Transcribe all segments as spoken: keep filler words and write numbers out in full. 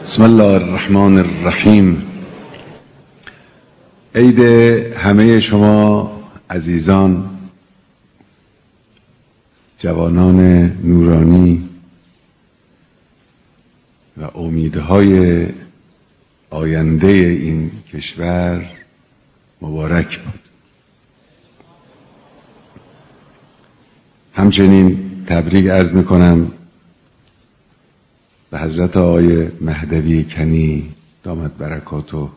بسم الله الرحمن الرحیم. عید همه شما عزیزان، جوانان نورانی و امیدهای آینده این کشور مبارک باد. همچنین تبریک عرض میکنم به حضرت آقای مهدوی کنی دامت برکاته،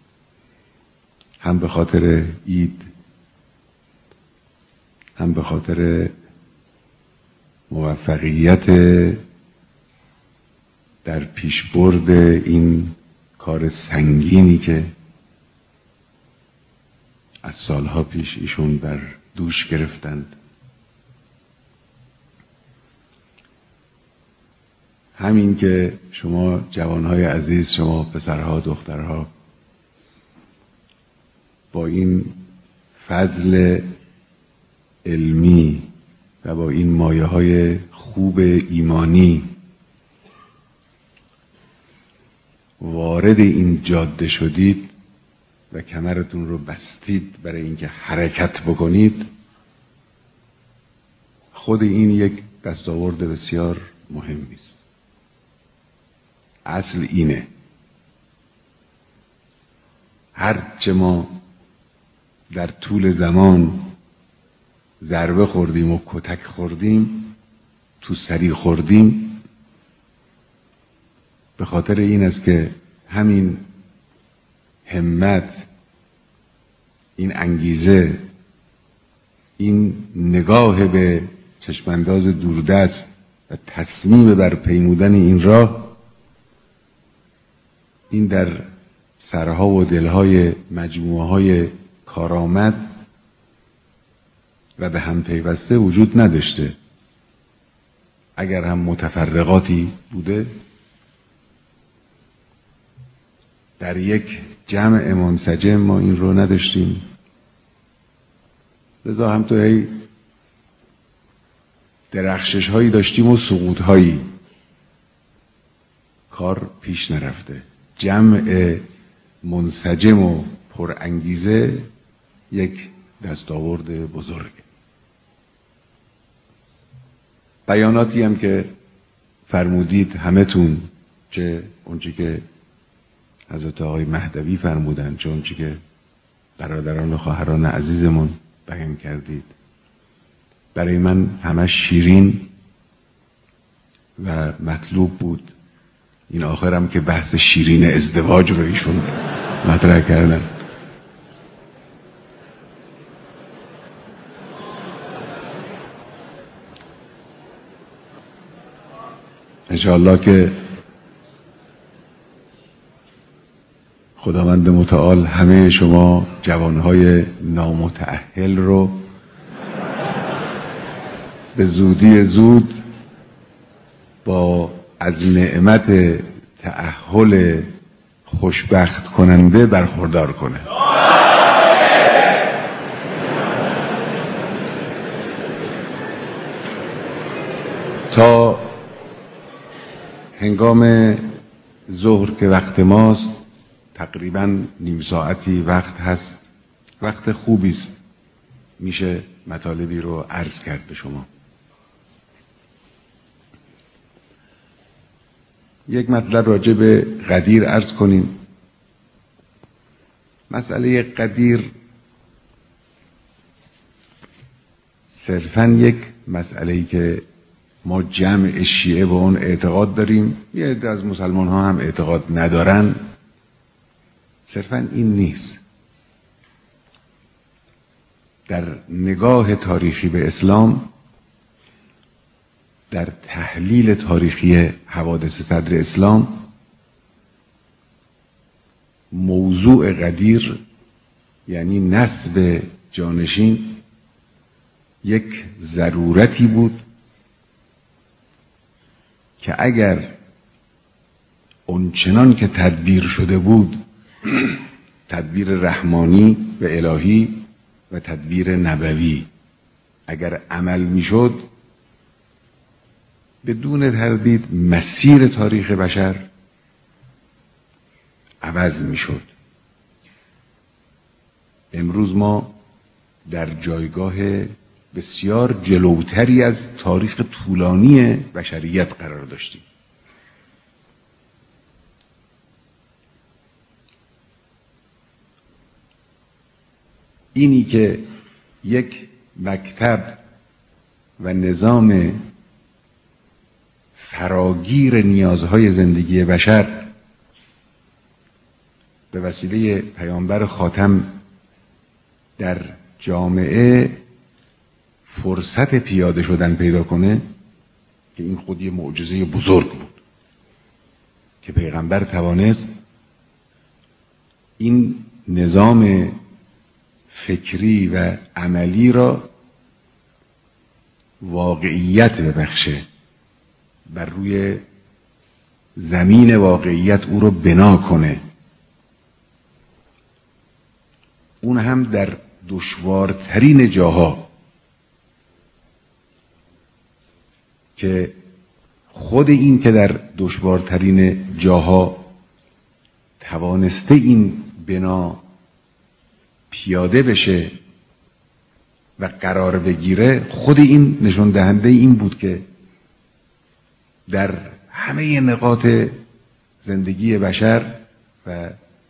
هم به خاطر عید، هم به خاطر موفقیت در پیشبرد این کار سنگینی که از سالها پیش ایشون بر دوش گرفتند. همین که شما جوانهای عزیز، شما پسرها دخترها، با این فضل علمی و با این مایه های خوب ایمانی وارد این جاده شدید و کمرتون رو بستید برای اینکه حرکت بکنید، خود این یک دستاورد بسیار مهمی است. اصل اینه، هرچه ما در طول زمان ضربه خوردیم و کتک خوردیم، تو سری خوردیم، به خاطر این است که همین همت، این انگیزه، این نگاه به چشمانداز دوردست و تصمیم بر پیمودن این راه، این در سرها و دلهای مجموعه های کارآمد و به هم پیوسته وجود نداشته. اگر هم متفرقاتی بوده، در یک جمع منسجم ما این رو نداشتیم. لذا هم تو هی درخشش هایی داشتیم و سقوط هایی، کار پیش نرفته. جمع منسجم و پرانگیزه یک دستاورد بزرگ. بیاناتی هم که فرمودید همتون، چه اونچه که حضرت آقای مهدوی فرمودن، چه اونچه که برادران و خواهران عزیزمون بیان کردید، برای من همه شیرین و مطلوب بود. این آخرم که بحث شیرین ازدواج رو ایشون مطرح کردن. انشاءالله که خداوند متعال همه شما جوانهای نامتأهل رو به زودی زود با از نعمت تأهل خوشبخت کننده برخوردار کنه. تا هنگام ظهر که وقت ماست، تقریبا نیم ساعتی وقت هست. وقت خوبی است، میشه مطالبی رو عرض کرد به شما. یک مطلب راجع به قدیر عرض کنیم. مسئله قدیر صرفاً یک مسئله‌ای که ما جمع شیعه به اون اعتقاد داریم، یه عده از مسلمان ها هم اعتقاد ندارن، صرفاً این نیست. در نگاه تاریخی به اسلام، در تحلیل تاریخی حوادث صدر اسلام، موضوع قدیر یعنی نسب جانشین یک ضرورتی بود که اگر اونچنان که تدبیر شده بود، تدبیر رحمانی و الهی و تدبیر نبوی، اگر عمل میشد، بدون تردید مسیر تاریخ بشر عوض میشد. امروز ما در جایگاه بسیار جلوتری از تاریخ طولانی بشریت قرار داشتیم. اینی که یک مکتب و نظام فراگیر نیازهای زندگی بشر به وسیله پیامبر خاتم در جامعه فرصت پیاده شدن پیدا کنه، که این خود یه معجزه بزرگ بود که پیغمبر توانست این نظام فکری و عملی را واقعیت ببخشه، بر روی زمین واقعیت او رو بنا کنه، اون هم در دشوارترین جاها که خود این که در دشوارترین جاها توانسته این بنا پیاده بشه و قرار بگیره، خود این نشون دهنده این بود که در همه نقاط زندگی بشر و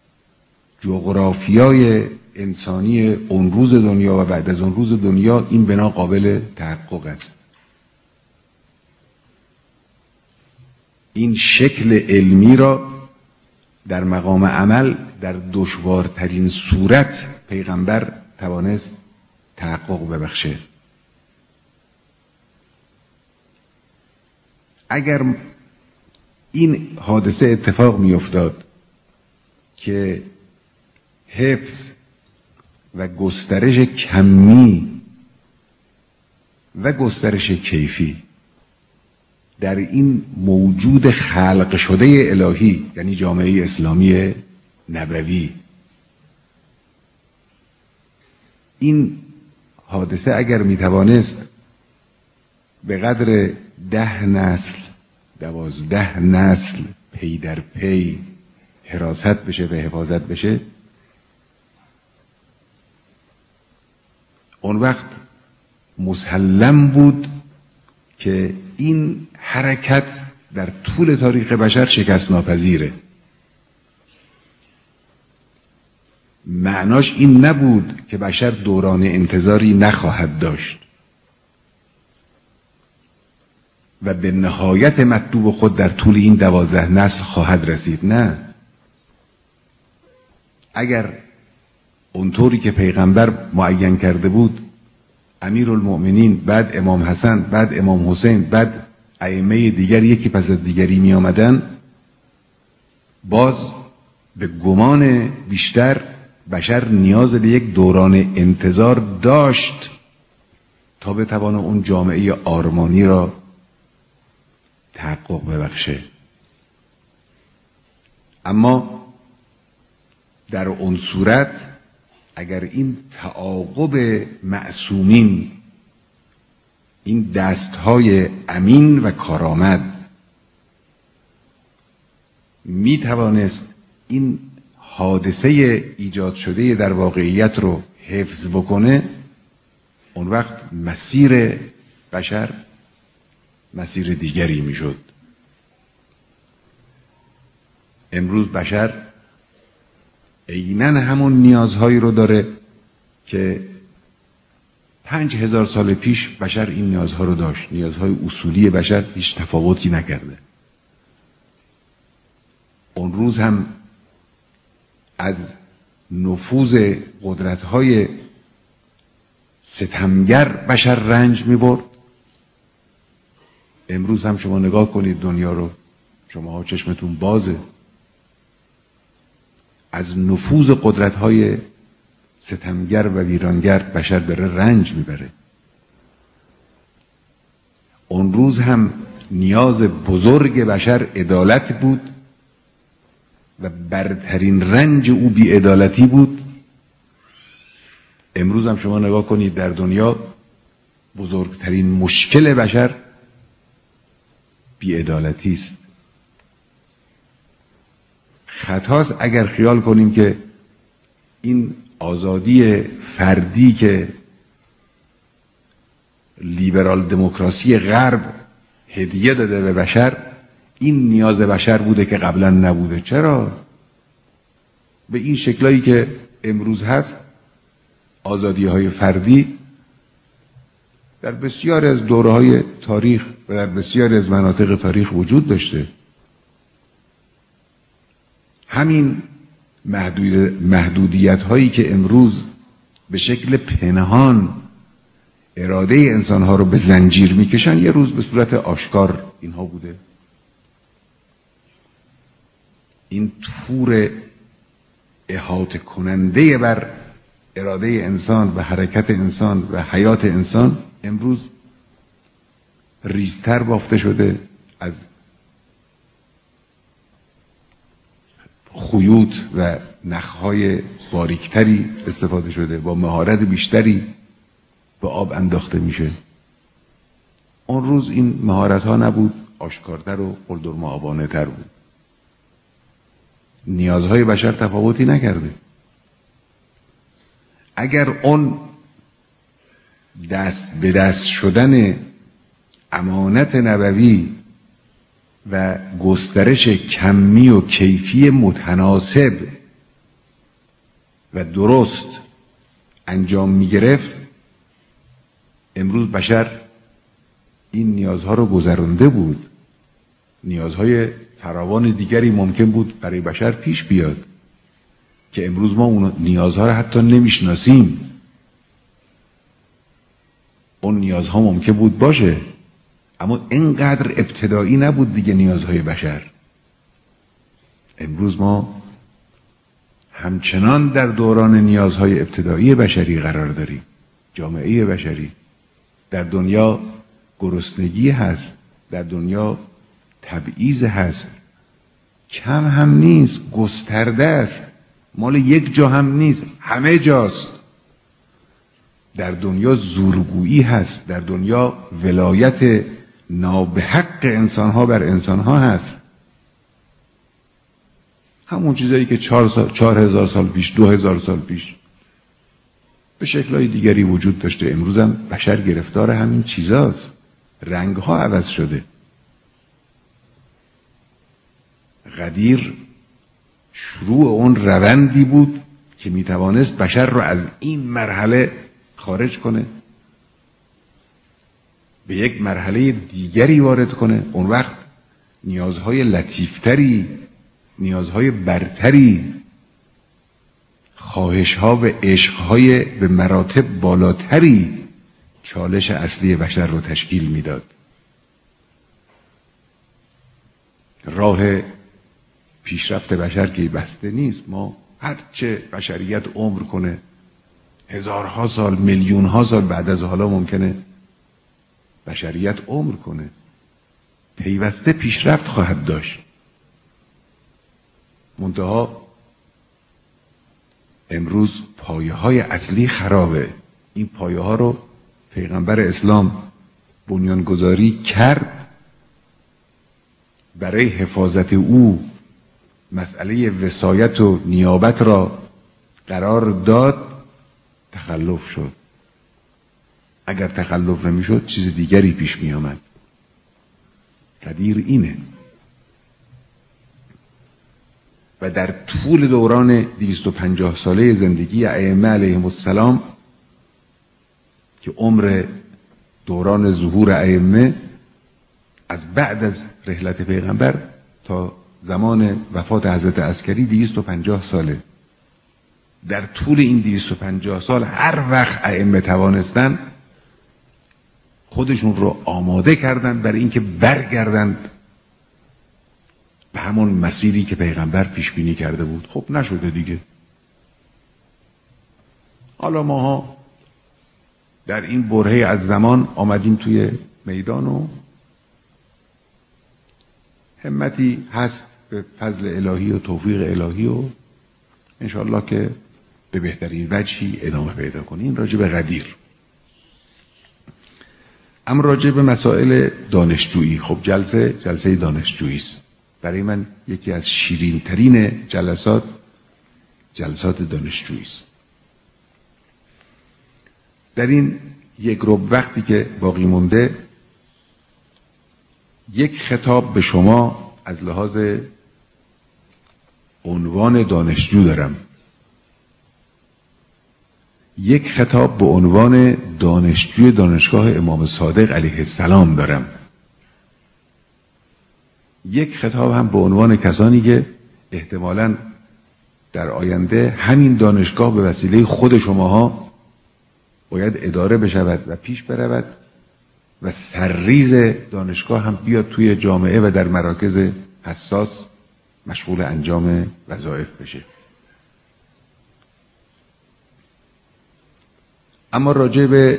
جغرافیای انسانی اون روز دنیا و بعد از اون روز دنیا این بنا قابل تحقق است. این شکل علمی را در مقام عمل در دشوارترین صورت پیغمبر توانست تحقق ببخشه. اگر این حادثه اتفاق می افتاد که حفظ و گسترش کمی و گسترش کیفی در این موجود خلق شده الهی، یعنی جامعه اسلامی نبوی، این حادثه اگر میتوانست به قدر ده نسل دوازده نسل پی در پی حراست بشه و حفاظت بشه، اون وقت مسلم بود که این حرکت در طول تاریخ بشر شکست ناپذیره. معناش این نبود که بشر دوران انتظاری نخواهد داشت و به نهایت مطلوب خود در طول این دوازده نسل خواهد رسید. نه، اگر اونطوری که پیغمبر معین کرده بود امیرالمؤمنین، بعد امام حسن، بعد امام حسین، بعد ائمه دیگر یکی پس از دیگری می آمدن، باز به گمان بیشتر بشر نیاز به یک دوران انتظار داشت تا بتوانه اون جامعه آرمانی را تحقق ببخشه. اما در اون صورت اگر این تعاقب معصومین، این دستهای امین و کارآمد می توانست این حادثه ایجاد شده در واقعیت رو حفظ بکنه، اون وقت مسیر بشر مسیر دیگری می شد. امروز بشر عیناً همون نیازهایی رو داره که پنج هزار سال پیش بشر این نیازها رو داشت. نیازهای اصولی بشر هیچ تفاوتی نکرده. اون روز هم از نفوذ قدرت‌های ستمگر بشر رنج می‌برد. امروز هم شما نگاه کنید دنیا رو، شما چشمتون بازه، از نفوذ قدرت‌های ستمگر و ویرانگر بشر داره رنج میبره. اون روز هم نیاز بزرگ بشر عدالت بود و برترین رنج او بی‌عدالتی بود. امروز هم شما نگاه کنید در دنیا بزرگترین مشکل بشر بی‌عدالتی است. خطاست اگر خیال کنیم که این آزادی فردی که لیبرال دموکراسی غرب هدیه داده به بشر این نیاز بشر بوده که قبلا نبوده. چرا؟ به این شکلایی که امروز هست آزادی های فردی در بسیاری از دوره‌های تاریخ و در بسیاری از مناطق تاریخ وجود داشته. همین محدود محدودیت هایی که امروز به شکل پنهان اراده انسان ها رو به زنجیر میکشن یه روز به صورت آشکار اینها بوده. این تور احاطه کننده بر اراده انسان و حرکت انسان و حیات انسان امروز ریزتر بافته شده، از خیوط و نخهای باریکتری استفاده شده، با مهارت بیشتری به آب انداخته میشه. اون روز این مهارت ها نبود، آشکارتر و قلدرمآبانه تر بود. نیازهای بشر تفاوتی نکرده. اگر اون دست به دست شدن امانت نبوی و گسترش کمی و کیفی متناسب و درست انجام می گرفت، امروز بشر این نیازها رو گذرانده بود. نیازهای فراوان دیگری ممکن بود برای بشر پیش بیاد که امروز ما اون نیازها رو حتی نمیشناسیم. اون نیازها ممکن بود باشه اما اینقدر ابتدایی نبود دیگه نیازهای بشر. امروز ما همچنان در دوران نیازهای ابتدایی بشری قرار داریم. جامعه بشری در دنیا گرسنگی هست، در دنیا تبعیض هست، کم هم نیست، گسترده است، مال یک جا هم نیست، همه جاست. در دنیا زورگویی هست، در دنیا ولایت نابحق انسانها بر انسانها هست. همون چیزایی که چهار, سال، چهار هزار سال پیش، دو هزار سال پیش به شکلهای دیگری وجود داشته. امروز هم بشر گرفتار همین چیزاست. رنگها عوض شده. غدیر شروع اون روندی بود که میتوانست بشر رو از این مرحله خارج کنه، به یک مرحله دیگری وارد کنه. اون وقت نیازهای لطیفتری، نیازهای برتری، خواهشها و عشقهای به مراتب بالاتری چالش اصلی بشر رو تشکیل میداد. راه پیشرفت بشر که بسته نیست. ما هرچه بشریت عمر کنه، هزارها سال، میلیونها سال بعد از حالا ممکنه بشریت عمر کنه، پیوسته پیشرفت خواهد داشت. منتها امروز پایه های اصلی خرابه. این پایه ها رو پیغمبر اسلام بنیانگذاری کرد، برای حفاظت او مسئله وصایت و نیابت را قرار داد، تخلف شد. اگر تخلف نمی شد چیز دیگری پیش می آمد. قدیر اینه. و در طول دوران دویست و پنجاه ساله زندگی ائمه علیهم السلام که عمر دوران ظهور ائمه از بعد از رحلت پیغمبر تا زمان وفات حضرت عسکری دویست و پنجاه ساله، در طول این دویست و پنجاه سال هر وقت ائمه توانستن خودشون رو آماده کردند برای اینکه برگردند به همون مسیری که پیغمبر پیش بینی کرده بود. خب نشده دیگه. حالا ماها در این برهه از زمان آمدیم توی میدان و همتی هست به فضل الهی و توفیق الهی و انشاءالله که به بهترین وجهی ادامه پیدا کنیم. راجع به غدیر. اما راجع به مسائل دانشجویی، خب جلسه جلسه دانشجویی است. برای من یکی از شیرین ترین جلسات جلسات دانشجویی است. در این یک ربع وقتی که باقی مونده یک خطاب به شما از لحاظ عنوان دانشجو دارم، یک خطاب به عنوان دانشجوی دانشگاه امام صادق علیه السلام دارم، یک خطاب هم به عنوان کسانی که احتمالاً در آینده همین دانشگاه به وسیله خود شماها باید اداره بشود و پیش برود و سرریز دانشگاه هم بیاد توی جامعه و در مراکز حساس مشغول انجام وظایف بشه. اما راجع به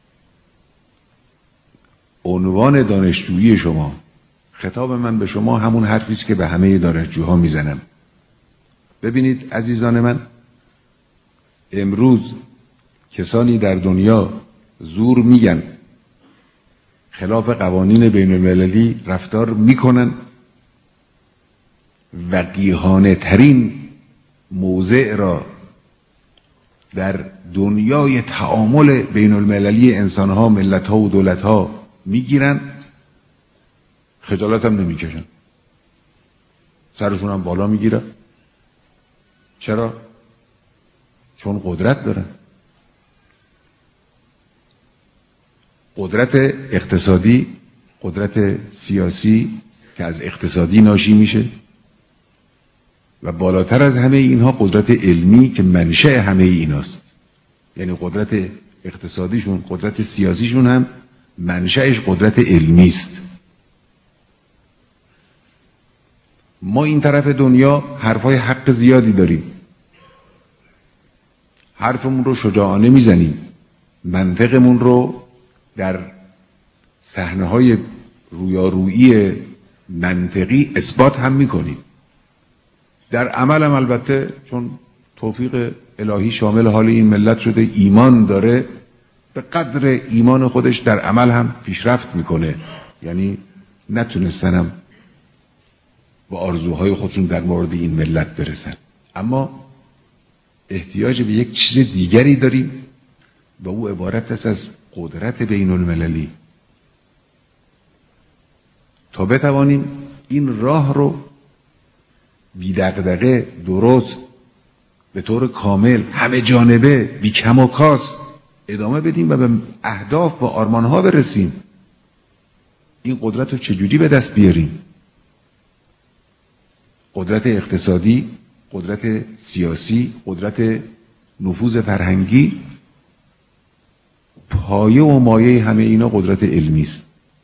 عنوان دانشجویی شما، خطاب من به شما همون حرفی است که به همه دانشجوها میزنم. ببینید عزیزان من، امروز کسانی در دنیا زور میگن، خلاف قوانین بین المللی رفتار میکنن، وقیحانه ترین موضع را در دنیای تعامل بین المللی انسانها، ملتها و دولتها میگیرن، خجالت هم نمیکشن، سرشون هم بالا میگیرن. چرا؟ چون قدرت دارن، قدرت اقتصادی، قدرت سیاسی که از اقتصادی ناشی میشه و بالاتر از همه اینها قدرت علمی که منشأ همه ایناست. یعنی قدرت اقتصادیشون، قدرت سیاسیشون هم منشأش قدرت علمی است. ما این طرف دنیا حرفای حق زیادی داریم، حرفمون رو شجاعانه میزنیم، منطقمون رو در صحنه‌های رویارویی منطقی اثبات هم میکنیم. در عمل هم البته چون توفیق الهی شامل حال این ملت شده، ایمان داره، به قدر ایمان خودش در عمل هم پیشرفت میکنه. یعنی نتونستنم با آرزوهای خودشون در مورد این ملت برسن، اما احتیاج به یک چیز دیگری داریم و او عبارت است از قدرت بین المللی، تا بتوانیم این راه رو بی دغدغه، درست، به طور کامل، همه جانبه، بی کم و کاس ادامه بدیم و به اهداف و آرمانها برسیم. این قدرت رو چجوری به دست بیاریم؟ قدرت اقتصادی، قدرت سیاسی، قدرت نفوذ فرهنگی، پایه و مایه همه اینا قدرت علمی است.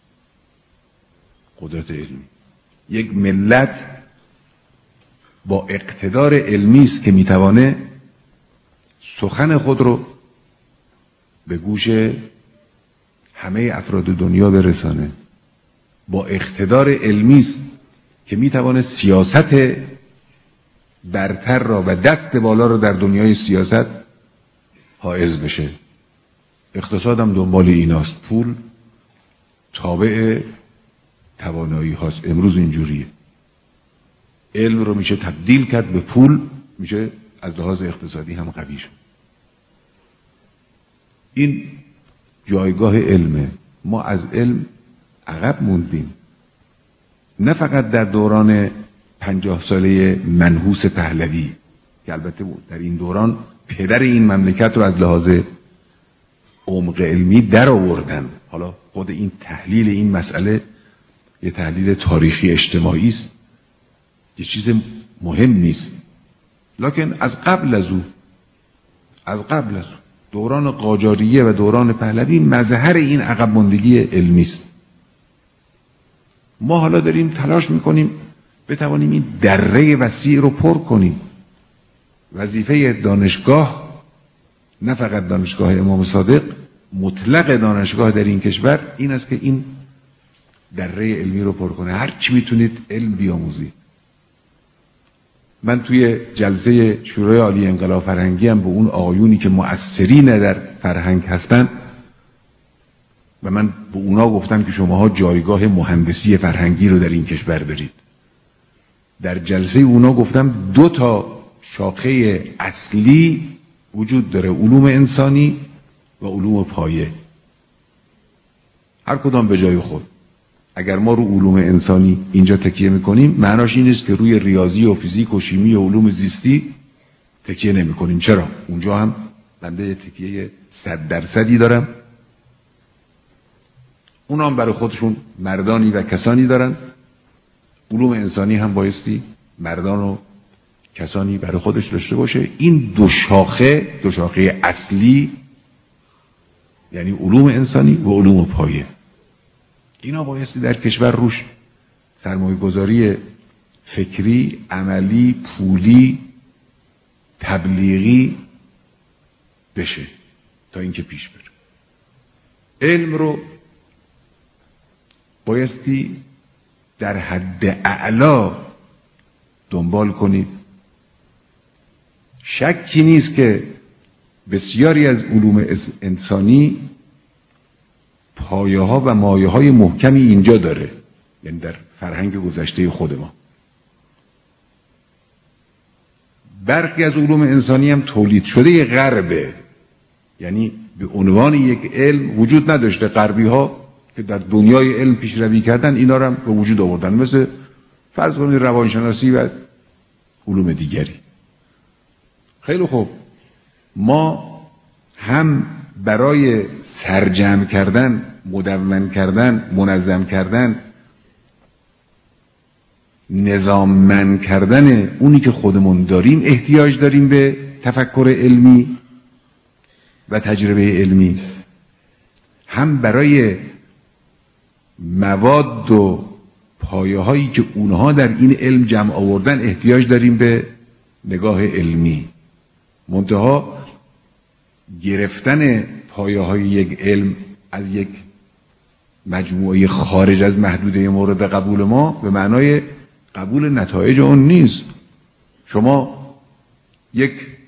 قدرت علمی. یک ملت با اقتدار علمی است که میتوانه سخن خود رو به گوش همه افراد دنیا برسانه، با اقتدار علمی است که میتوانه سیاست برتر را و دست بالا را در دنیای سیاست حائز بشه. اقتصاد هم دنبال ایناست، پول تابع توانایی هاست. امروز اینجوریه، علم رو میشه تبدیل کرد به پول، میشه از لحاظ اقتصادی هم قوی شد. این جایگاه علمه. ما از علم عقب موندیم، نه فقط در دوران پنجاه ساله منحوس پهلوی که البته در این دوران پدر این مملکت رو از لحاظ عمق علمی در آوردن. حالا خود این تحلیل این مسئله یه تحلیل تاریخی اجتماعی است، یه چیز مهم نیست، لکن از قبل از او از قبل از او دوران قاجاریه و دوران پهلوی مظهر این عقب ماندگی علمی است. ما حالا داریم تلاش میکنیم بتوانیم این دره وسیع رو پر کنیم. وظیفه دانشگاه، نه فقط دانشگاه امام صادق، مطلق دانشگاه در این کشور این است که این دره علمی رو پر کنه. هر چی میتونید علم بیاموزید. من توی جلسه شورای عالی انقلاب فرهنگی هم به اون آقایونی که مؤثرین در فرهنگ هستن و من به اونا گفتم که شماها جایگاه مهندسی فرهنگی رو در این کشور دارید. در جلسه اونا گفتم دو تا شاخه اصلی وجود داره، علوم انسانی و علوم پایه، هر کدام به جای خود. اگر ما رو علوم انسانی اینجا تکیه میکنیم معناش این نیست که روی ریاضی و فیزیک و شیمی و علوم زیستی تکیه نمی کنیم. چرا؟ اونجا هم بنده تکیه صد درصدی دارم، اونا هم برای خودشون مردانی و کسانی دارن. علوم انسانی هم بایستی مردان و کسانی برای خودش داشته باشه. این دو شاخه، دو شاخه اصلی، یعنی علوم انسانی و علوم پایه، اینا بایستی در کشور روش سرمایه گذاری فکری، عملی، پولی، تبلیغی بشه تا اینکه پیش بره. علم رو بایستی در حد اعلا دنبال کنید. شکی نیست که بسیاری از علوم انسانی پایه ها و مایه های محکمی اینجا داره، یعنی در فرهنگ گذشته خود ما. برخی از علوم انسانی هم تولید شده غربه، یعنی به عنوان یک علم وجود نداشته. غربی ها که در دنیای علم پیشروی کردن اینا رو هم به وجود آوردن، مثل فرض کنید روانشناسی و علوم دیگری. خیلی خوب، ما هم برای سرجم کردن، مدون کردن، منظم کردن، نظاممند کردن اونی که خودمون داریم احتیاج داریم به تفکر علمی و تجربه علمی، هم برای مواد و پایه هایی که اونها در این علم جمع آوردن احتیاج داریم به نگاه علمی. منتها گرفتن پایه های یک علم از یک مجموعه خارج از محدوده مورد قبول ما به معنای قبول نتایج اون نیست. شما یک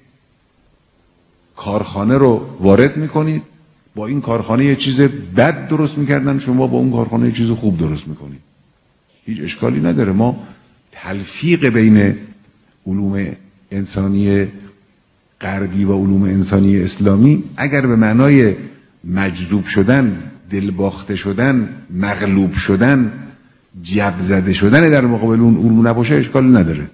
کارخانه رو وارد میکنید، با این کارخانه یه چیز بد درست میکردن، شما با اون کارخانه یه چیز خوب درست میکنید، هیچ اشکالی نداره. ما تلفیق بین علوم انسانی غربی و علوم انسانی اسلامی اگر به معنای مجذوب شدن، دلباخته شدن، مغلوب شدن، جب زده شدن در مقابل اون علوم نباشه اشکالی نداره.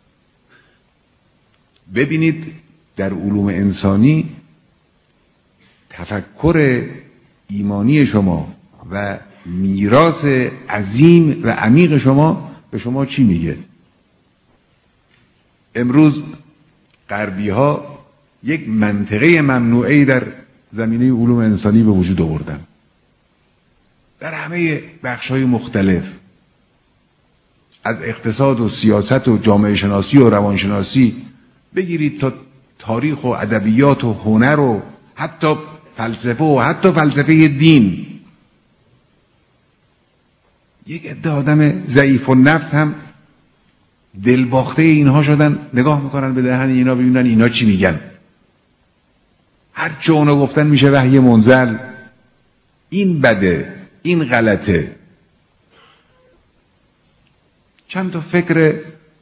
ببینید در علوم انسانی تفکر ایمانی شما و میراث عظیم و عمیق شما به شما چی میگه؟ امروز غربی ها یک منطقه ممنوعه در زمینه علوم انسانی به وجود آوردن در همه بخش های مختلف، از اقتصاد و سیاست و جامعه شناسی و روانشناسی بگیرید تا تاریخ و ادبیات و هنر و حتی فلسفه و حتی فلسفه دین. یک عده آدم ضعیف النفس هم دلباخته اینها شدن، نگاه میکنن به دهن اینا ببینن اینا چی میگن، هر چه اونا گفتن میشه وحی منزل. این بده، این غلطه. چند تا فکر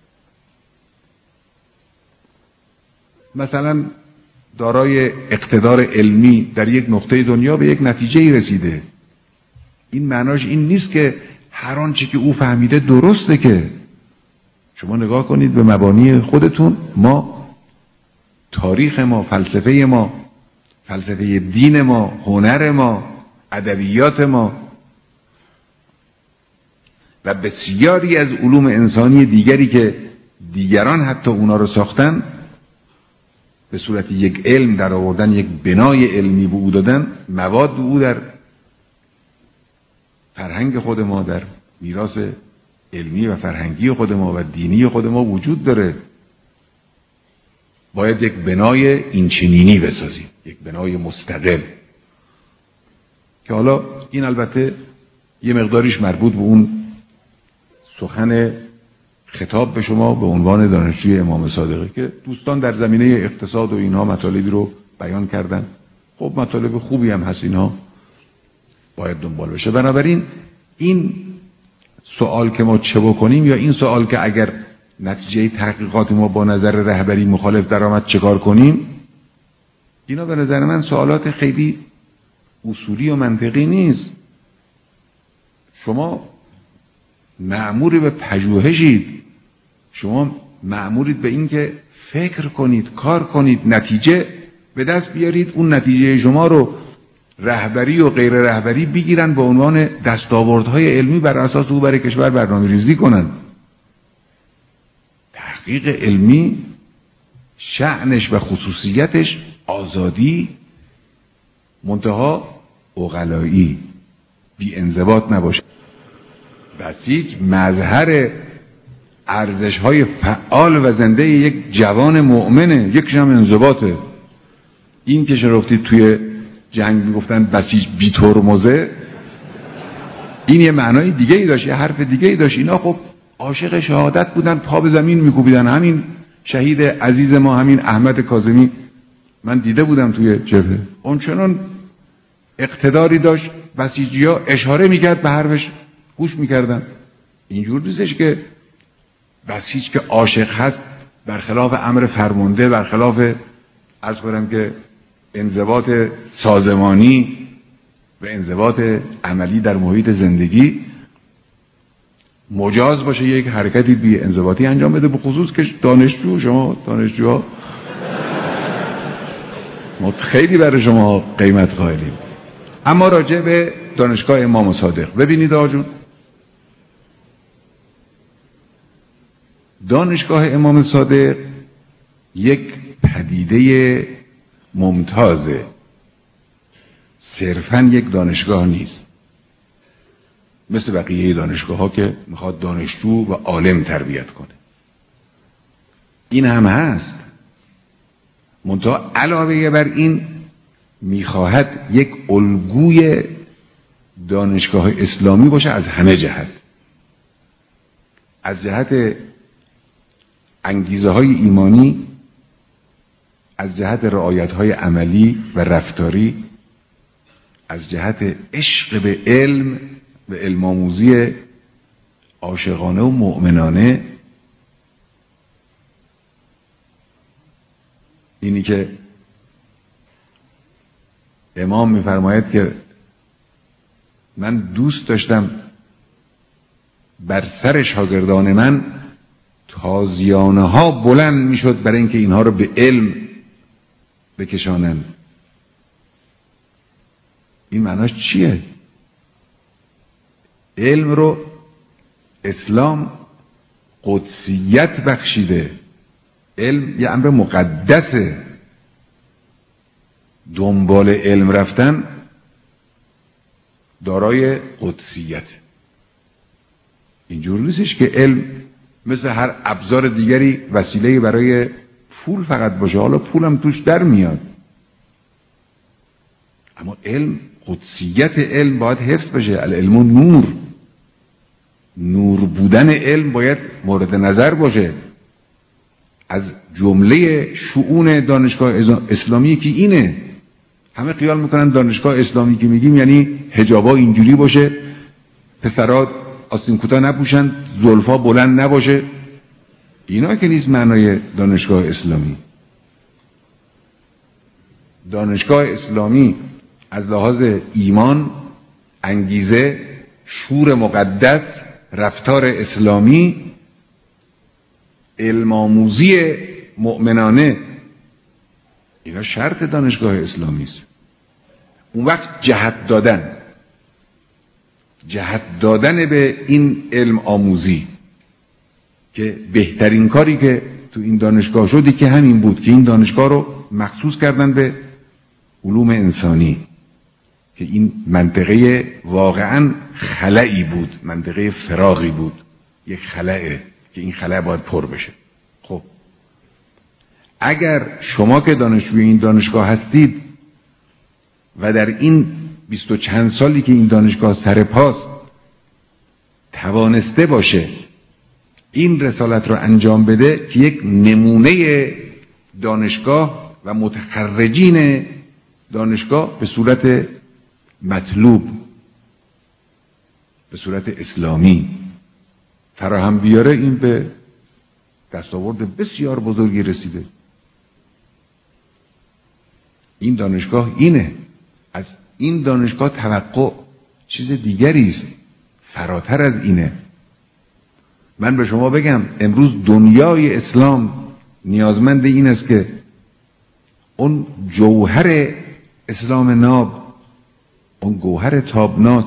مثلا دارای اقتدار علمی در یک نقطه دنیا به یک نتیجه رسیده، این معناش این نیست که هر آنچه که او فهمیده درسته. که شما نگاه کنید به مبانی خودتون، ما تاریخ ما، فلسفه ما، فلسفه دین ما، هنر ما، ادبیات ما و بسیاری از علوم انسانی دیگری که دیگران حتی اونا رو ساختن، به صورت یک علم در آوردن، یک بنای علمی به او دادن، مواد به او در فرهنگ خود ما، در میراث علمی و فرهنگی خود ما و دینی خود ما وجود داره. باید یک بنای اینچنینی بسازیم، یک بنای مستقل، که حالا این البته یه مقداریش مربوط به اون سخن خطاب به شما به عنوان دانشجوی امام صادقه که دوستان در زمینه اقتصاد و اینها مطالبی رو بیان کردن. خب مطالب خوبی هم هست، اینها باید دنبال بشه. بنابراین این سوال که ما چه بکنیم، یا این سوال که اگر نتیجه تحقیقات ما با نظر رهبری مخالف درآمد چکار کنیم؟ اینا به نظر من سوالات خیلی اصولی و منطقی نیست. شما مأمور به پژوهشید، شما مأمورید به این که فکر کنید، کار کنید، نتیجه به دست بیارید. اون نتیجه شما رو رهبری و غیر رهبری بگیرن به عنوان دستاوردهای علمی، بر اساس او برای کشور برنامه ریزی کنن. تحقیق علمی شأنش و خصوصیتش آزادی، منتها عقلایی، بی انضباط نباشه. بسیج مظهر ارزش‌های فعال و زنده یک جوان مؤمنه، یکیش هم انضباطه. این که شرفتید توی جنگ میگفتن بسیج بی ترمزه، این یه معنای دیگه ای داشت، یه حرف دیگه ای داشت. اینا خب عاشق شهادت بودن، پا به زمین میکوبیدن. همین شهید عزیز ما، همین احمد کاظمی، من دیده بودم توی جبهه، اون چنان اقتداری داشت، بسیجی‌ها اشاره میکرد به حرفش گوش میکردن. اینجور نیستش که بسیج که عاشق هست برخلاف امر فرمانده، برخلاف عرض کنم که انضباط سازمانی و انضباط عملی در محیط زندگی مجاز باشه یک حرکتی بی انضباطی انجام بده، به خصوص که دانشجو، شما دانشجوها ما خیلی برای شما قیمت قائلیم. اما راجع به دانشگاه امام صادق ببینید آجون، دانشگاه امام صادق یک پدیده ممتازه، صرفاً یک دانشگاه نیست مثل بقیه دانشگاه ها که میخواد دانشجو و عالم تربیت کنه. این هم هست، منتها علاوه بر این میخواهد یک الگوی دانشگاه اسلامی باشه از همه جهت، از جهت انگیزه های ایمانی، از جهت رعایت های عملی و رفتاری، از جهت عشق به علم و علم آموزی عاشقانه و مؤمنانه. اینی که امام میفرماید که من دوست داشتم بر سر شاگردان من تازیانه ها بلند میشد برای اینکه اینها رو به علم بکشانن. این معناش چیه؟ علم رو اسلام قدسیت بخشیده. علم یه امر مقدسه. دنبال علم رفتن دارای قدسیت. اینجور نیستش که علم مثل هر ابزار دیگری وسیله برای پول فقط باشه. حالا پولم توش در میاد، اما علم، قدسیت علم باید حفظ بشه. العلم نور، نور بودن علم باید مورد نظر باشه. از جمله شؤون دانشگاه اسلامی که اینه، همه خیال میکنن دانشگاه اسلامی که میگیم یعنی حجابا اینجوری باشه، پسرات آستین کوتاه نپوشن، زلفا بلند نباشه. اینا که نیست معنای دانشگاه اسلامی. دانشگاه اسلامی از لحاظ ایمان، انگیزه، شور مقدس، رفتار اسلامی، علم آموزی مؤمنانه، اینا شرط دانشگاه اسلامی است. اون وقت جهت دادن، جهت دادن به این علم آموزی که بهترین کاری که تو این دانشگاه شدی که همین بود که این دانشگاه رو مخصوص کردن به علوم انسانی، که این منطقه واقعا خلایی بود، منطقه فراغی بود، یک خلأه که این خلأ باید پر بشه. خب اگر شما که دانشجوی این دانشگاه هستید و در این بیست و چند سالی که این دانشگاه سر پاست توانسته باشه این رسالت رو انجام بده که یک نمونه دانشگاه و متخرجین دانشگاه به صورت مطلوب، به صورت اسلامی فراهم بیاره، این به دستاورد بسیار بزرگی رسیده. این دانشگاه اینه. از این دانشگاه توقع چیز دیگری است، فراتر از اینه. من به شما بگم امروز دنیای اسلام نیازمند این است که اون جوهر اسلام ناب، اون گوهر تابناک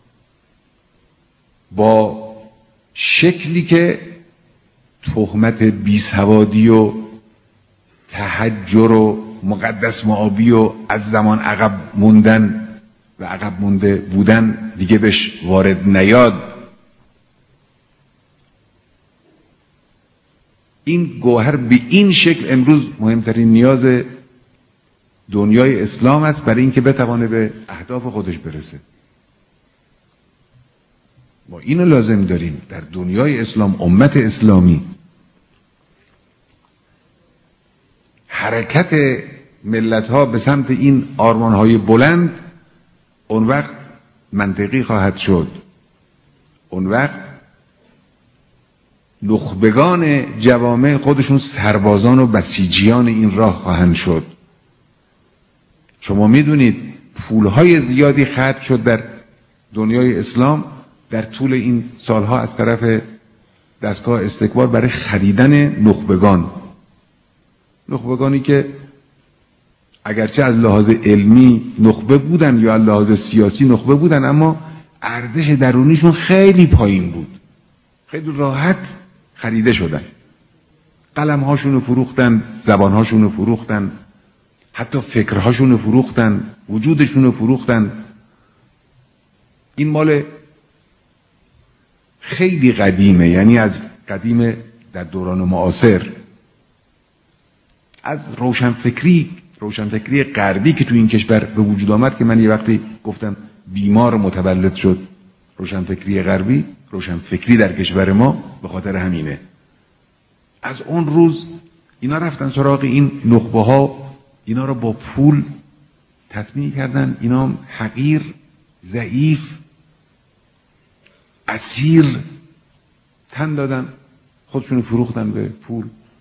با شکلی که تهمت بیسوادی و تحجر و مقدس معابی و از زمان عقب موندن و عقب مونده بودن دیگه بهش وارد نیاد، این گوهر به این شکل امروز مهمترین نیاز دنیای اسلام است برای اینکه بتوانه به اهداف خودش برسه. ما اینو لازم داریم در دنیای اسلام، امت اسلامی. حرکت ملت ها به سمت این آرمان های بلند اون وقت منطقی خواهد شد. اون وقت نخبگان جوامع خودشون سربازان و بسیجیان این راه خواهند شد. شما میدونید پولهای زیادی خرج شد در دنیای اسلام در طول این سالها از طرف دستگاه استکبار برای خریدن نخبگان. نخبگانی که اگرچه از لحاظ علمی نخبه بودن یا از لحاظ سیاسی نخبه بودن، اما ارزش درونیشون خیلی پایین بود. خیلی راحت خریده شدن. قلمهاشون رو فروختن، زبانهاشون رو فروختن، حتی فکرهاشون رو فروختن، وجودشون رو فروختن. این مال خیلی قدیمه، یعنی از قدیم در دوران معاصر، از روشنفکری روشنفکری غربی که تو این کشور به وجود آمد، که من یه وقتی گفتم بیمار متولد شد روشنفکری غربی، روشنفکری در کشور ما به خاطر همینه. از اون روز اینا رفتن سراغ این نخبه ها، اینا رو با پول تطمیع کردن. اینا حقیر، ضعیف، اسیر تن دادن، خودشون فروختن به پول.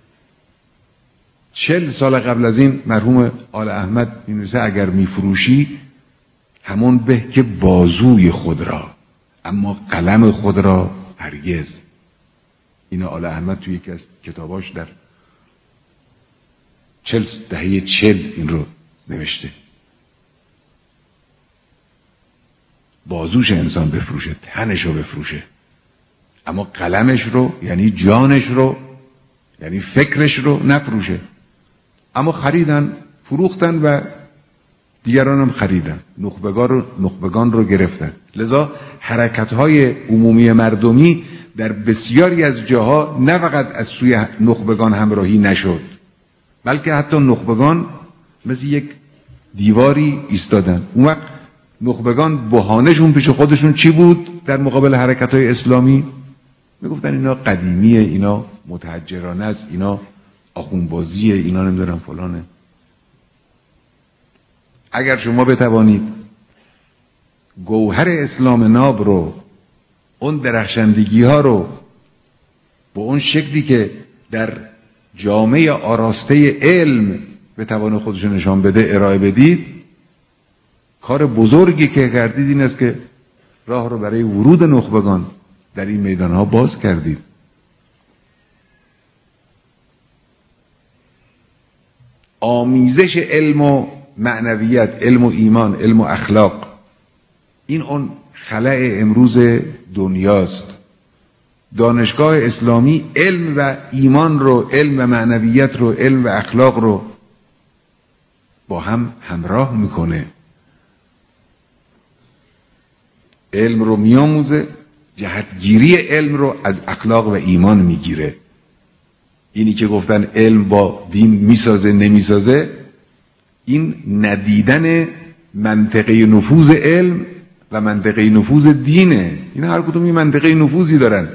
چل سال قبل از این مرحوم آل احمد می‌نویسه اگر میفروشی همون به که بازوی خود را، اما قلم خود را هرگز. اینا آل احمد توی یکی از کتاباش در چل دهه چل این رو نوشته. بازوش انسان بفروشه، تنش رو بفروشه، اما قلمش رو، یعنی جانش رو، یعنی فکرش رو نفروشه. اما خریدن، فروختن و دیگران هم خریدن، نخبگان رو, نخبگان رو گرفتن. لذا حرکت‌های عمومی مردمی در بسیاری از جاها نه فقط از سوی نخبگان همراهی نشد، بلکه حتی نخبگان مثل یک دیواری ایستادن. اون وقت نخبگان بهانه‌شون پیش خودشون چی بود در مقابل حرکت‌های اسلامی؟ میگفتن اینا قدیمیه، اینا متحجرانه است، اینا آخونبازیه، اینا نمیدونم فلانه. اگر شما بتوانید گوهر اسلام ناب رو، اون درخشندگی ها رو با اون شکلی که در جامعه آراسته علم بتوانه خودشون نشان بده ارائه بدید، کار بزرگی که کردید این است که راه رو برای ورود نخبگان در این میدان ها باز کردید. آمیزش علم و معنویت، علم و ایمان، علم و اخلاق، این اون خلأ امروز دنیاست. دانشگاه اسلامی علم و ایمان رو، علم و معنویت رو، علم و اخلاق رو با هم همراه میکنه. علم رو میاموزه، جهتگیری علم رو از اخلاق و ایمان میگیره. اینی که گفتن علم با دین میسازه نمیسازه، این ندیدن منطقه نفوذ علم و منطقه نفوذ دینه. اینا هر کدوم یه منطقه نفوذی دارن.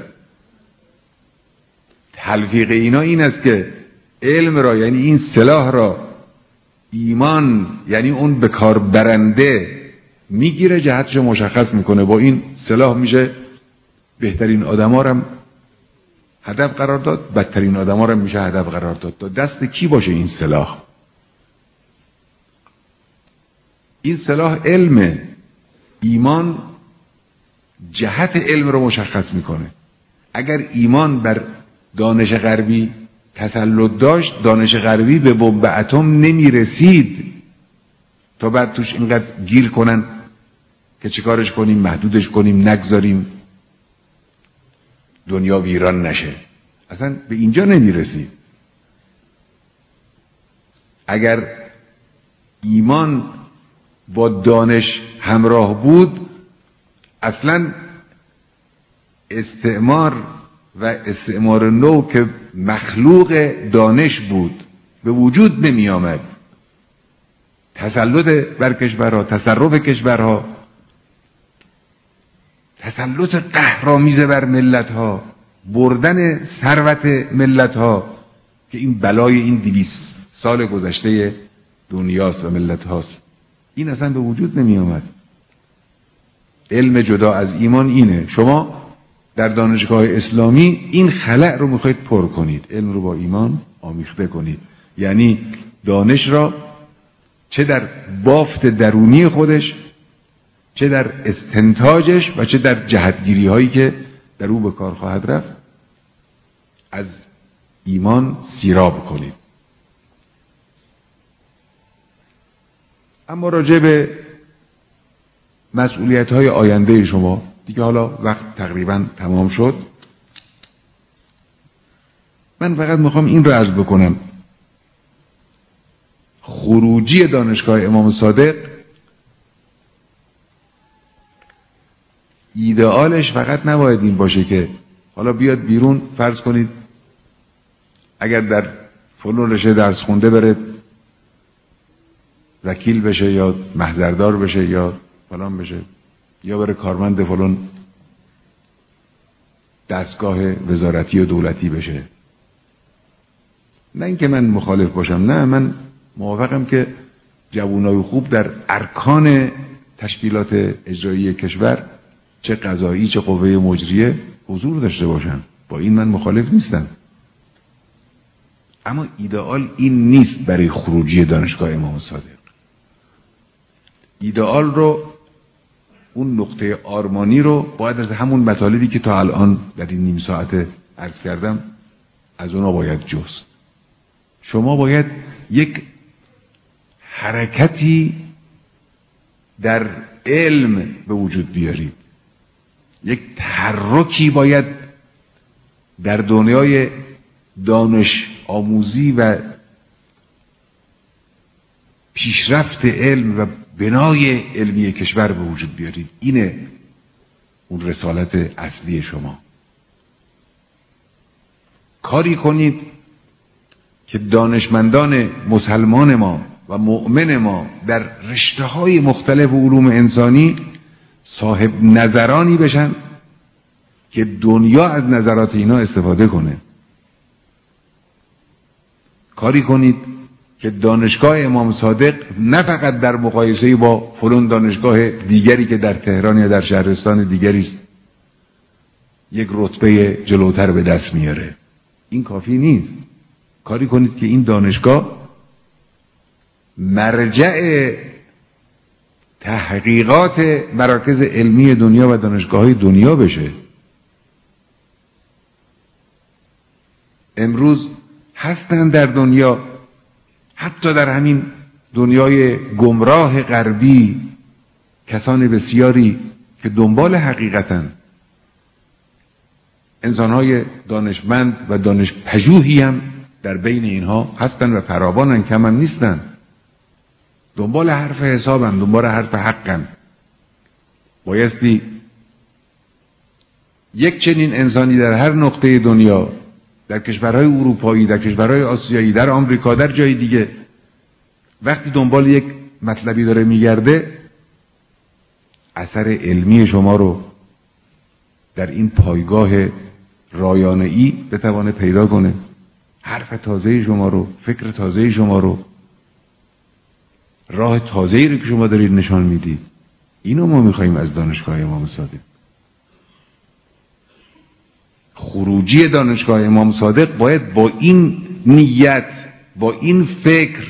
تلفیق اینا این است که علم را، یعنی این سلاح را، ایمان یعنی اون به کار برنده میگیره، جهتش مشخص میکنه. با این سلاح میشه بهترین آدما رو هدف قرار داد، بدترین آدما رو میشه هدف قرار داد. تا دست کی باشه این سلاح؟ این سلاح علم. ایمان جهت علم رو مشخص میکنه. اگر ایمان بر دانش غربی تسلط داشت، دانش غربی به بمب اتم نمیرسید تا بعد توش اینقدر گیر کنن که چیکارش کنیم، محدودش کنیم، نگذاریم دنیا ویران نشه. اصلا به اینجا نمیرسید. اگر ایمان با دانش همراه بود، اصلا استعمار و استعمار نو که مخلوق دانش بود به وجود نمی آمد. تسلط بر کشورها، تصرف کشورها، تسلط قهرآمیز بر ملتها، بردن ثروت ملتها که این بلای این دویست سال گذشته دنیاست و ملت هاست، این اصلا به وجود نمی آمد. علم جدا از ایمان اینه. شما در دانشگاه اسلامی این خلأ رو میخواید پر کنید، علم رو با ایمان آمیخته کنید. یعنی دانش را چه در بافت درونی خودش، چه در استنتاجش و چه در جهتگیری هایی که در او به کار خواهد رفت، از ایمان سیراب کنید. اما راجع به مسئولیت های آینده شما دیگه، حالا وقت تقریبا تمام شد. من فقط میخوام این رو عرض بکنم: خروجی دانشگاه امام صادق ایدئالش فقط نباید این باشه که حالا بیاد بیرون، فرض کنید اگر در فلان رشته درس خونده بره وکیل بشه یا محضردار بشه یا فلان بشه، یا بره کارمند فلان دستگاه وزارتی و دولتی بشه. نه اینکه من مخالف باشم، نه، من موافقم که جوانای خوب در ارکان تشکیلات اجرایی کشور، چه قضایی چه قوه مجریه، حضور داشته باشن. با این من مخالف نیستم. اما ایدئال این نیست برای خروجی دانشگاه امام صادق. ایدئال رو، اون نقطه آرمانی رو باید از همون مطالبی که تا الان در این نیم ساعت عرض کردم از اونا باید جست. شما باید یک حرکتی در علم به وجود بیارید، یک تحرکی باید در دنیای دانش آموزی و پیشرفت علم و بنای علمی کشور به وجود بیارید. اینه اون رسالت اصلی شما. کاری کنید که دانشمندان مسلمان ما و مؤمن ما در رشته‌های مختلف علوم انسانی صاحب نظرانی بشن که دنیا از نظرات اینا استفاده کنه. کاری کنید که دانشگاه امام صادق نه فقط در مقایسه با فلان دانشگاه دیگری که در تهران یا در شهرستان دیگری است یک رتبه جلوتر به دست میاره. این کافی نیست. کاری کنید که این دانشگاه مرجع تحقیقات مراکز علمی دنیا و دانشگاه‌های دنیا بشه. امروز هستن در دنیا، حتی در همین دنیای گمراه غربی، کسان بسیاری که دنبال حقیقتن، انسان‌های دانشمند و دانش پژوهی هم در بین اینها هستن و فراوانن، کم هم نیستن. دنبال حرف حسابن، دنبال حرف حقن. بایستی یک چنین انسانی در هر نقطه دنیا، در کشورهای اروپایی، در کشورهای آسیایی، در آمریکا، در جای دیگه، وقتی دنبال یک مطلبی داره میگرده، اثر علمی شما رو در این پایگاه رایانه‌ای بتوانه پیدا کنه، حرف تازه شما رو، فکر تازه شما رو، راه تازه‌ای رو که شما دارید نشان میدید. اینو ما میخواییم از دانشگاه امام صادق. خروجی دانشگاه امام صادق باید با این نیت، با این فکر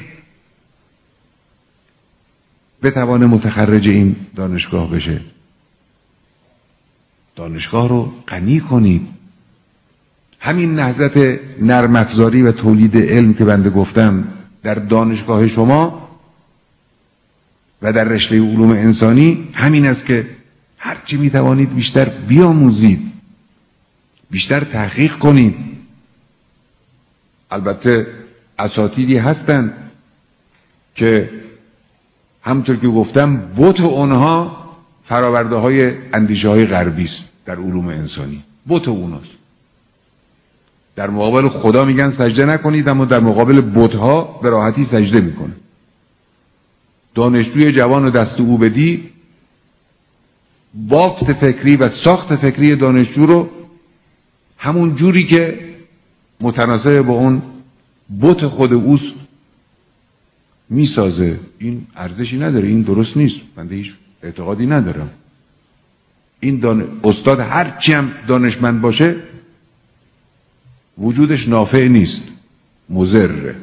بتوانه متخرج این دانشگاه بشه. دانشگاه رو غنی کنید. همین نهضت نرم افزاری و تولید علم که بنده گفتم در دانشگاه شما و در رشته علوم انسانی همین است که هرچی میتوانید بیشتر بیاموزید، بیشتر تحقیق کنید. البته اساتیدی هستند که همونطور که گفتم بت اونها فراورده های اندیشه های غربی است در علوم انسانی. بت اوناست. در مقابل خدا میگن سجده نکنید، اما در مقابل بت ها به راحتی سجده میکنه. دانشجوی جوان و دست او بدی بافت فکری و ساخت فکری دانشجو رو همون جوری که متناسب با اون بت خود اوست میسازه. این ارزشی نداره، این درست نیست. بنده هیچ اعتقادی ندارم. این دان... استاد هرچی هم دانشمند باشه وجودش نافع نیست، مضره.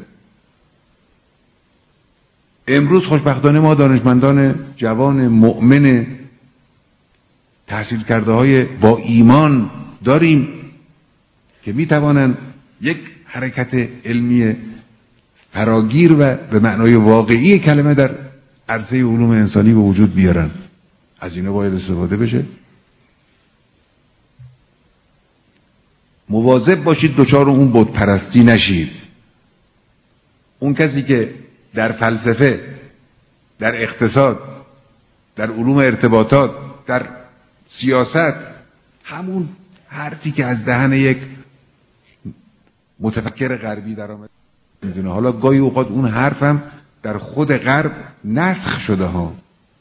امروز خوشبختانه ما دانشمندان جوان مؤمن تحصیل کرده های با ایمان داریم که میتوانند یک حرکت علمی فراگیر و به معنای واقعی کلمه در عرصه علوم انسانی به وجود بیارن. از اینا باید استفاده بشه. مواظب باشید دچار اون بت پرستی نشید. اون کسی که در فلسفه، در اقتصاد، در علوم ارتباطات، در سیاست همون حرفی که از دهن یک متفکر غربی در آمد میدونه. حالا گاهی اوقات اون حرفم در خود غرب نسخ شده ها.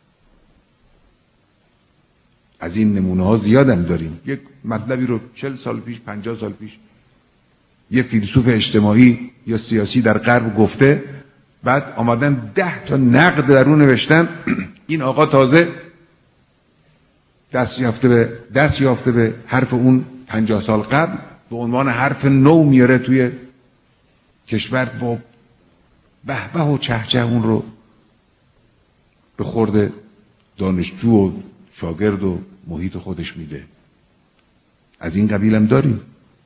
از این نمونه ها زیادم داریم. یک مطلبی رو چل سال پیش، پنجاه سال پیش یه فیلسوف اجتماعی یا سیاسی در غرب گفته، بعد آمدن ده تا نقد در اون نوشتن. این آقا تازه دست یافته به دست یافته به حرف اون پنجاه سال قبل به عنوان حرف نو میاره توی کشور، با بهبه و چهچه اون رو به خورد دانشجو و شاگرد و محیط خودش میده. از این قبیل هم داریم.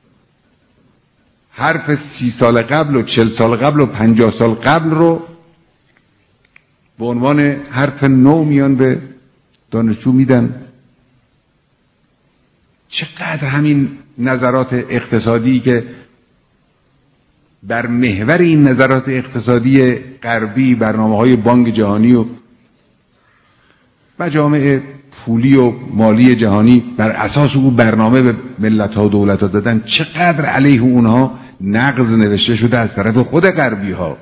حرف سی سال قبل و چل سال قبل و پنجاه سال قبل رو به عنوان حرف نو میان به دانشجو میدن. چقدر همین نظرات اقتصادی که بر محور این نظرات اقتصادی غربی، برنامه‌های بانک جهانی و مجامع پولی و مالی جهانی بر اساس او برنامه به ملت‌ها و دولت‌ها دادن، چقدر علیه اونها نقض نوشته شده از طرف خود غربی‌ها.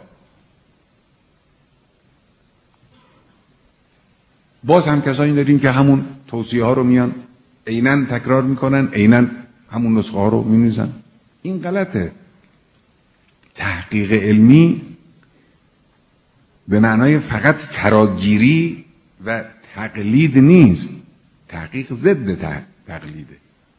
باز هم کسانی داریم که همون توصیه ها رو میان عیناً تکرار میکنن، عیناً همون نسخه ها رو مینویسن. این غلطه. تحقیق علمی به معنای فقط فراگیری و تقلید نیست. تحقیق ضد تقلیده.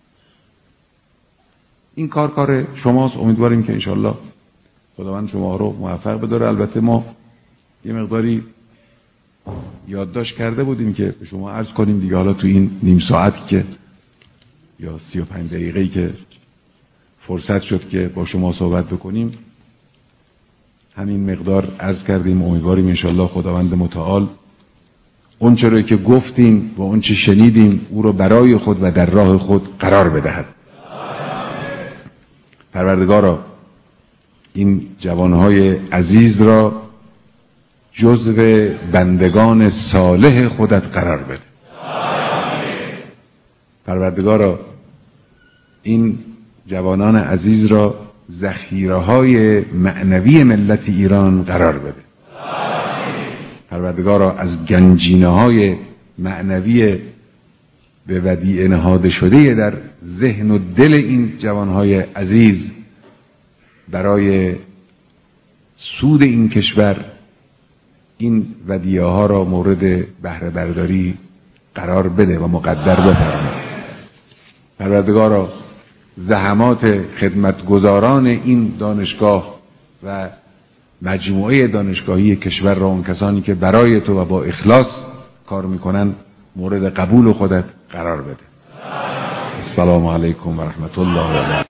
این کار کار شماست. امیدواریم که انشالله خداوند شما رو موفق بداره. البته ما یه مقداری یادداشت کرده بودیم که به شما عرض کنیم دیگه. حالا تو این نیم ساعتی که یا سی و پنج دقیقه‌ای که فرصت شد که با شما صحبت بکنیم، همین مقدار عرض کردیم. امیدواریم انشالله خداوند متعال اون چرا که گفتیم و اون چه شنیدیم او رو برای خود و در راه خود قرار بدهد. پروردگارا این جوانهای عزیز را جزو بندگان صالح خودت قرار بده. پروردگارا این جوانان عزیز را ذخیره‌های معنوی ملت ایران قرار بده. پروردگارا از گنجینه‌های معنوی به ودیعه نهاده شده در ذهن و دل این جوانهای عزیز برای سود این کشور این ودیعه ها را مورد بهره برداری قرار بده و مقدر بفرما. پروردگارا زحمات خدمتگزاران این دانشگاه و مجموعه دانشگاهی کشور را، اون کسانی که برای تو و با اخلاص کار میکنن، مورد قبول خودت قرار بده. السلام علیکم و رحمت الله و برکاته.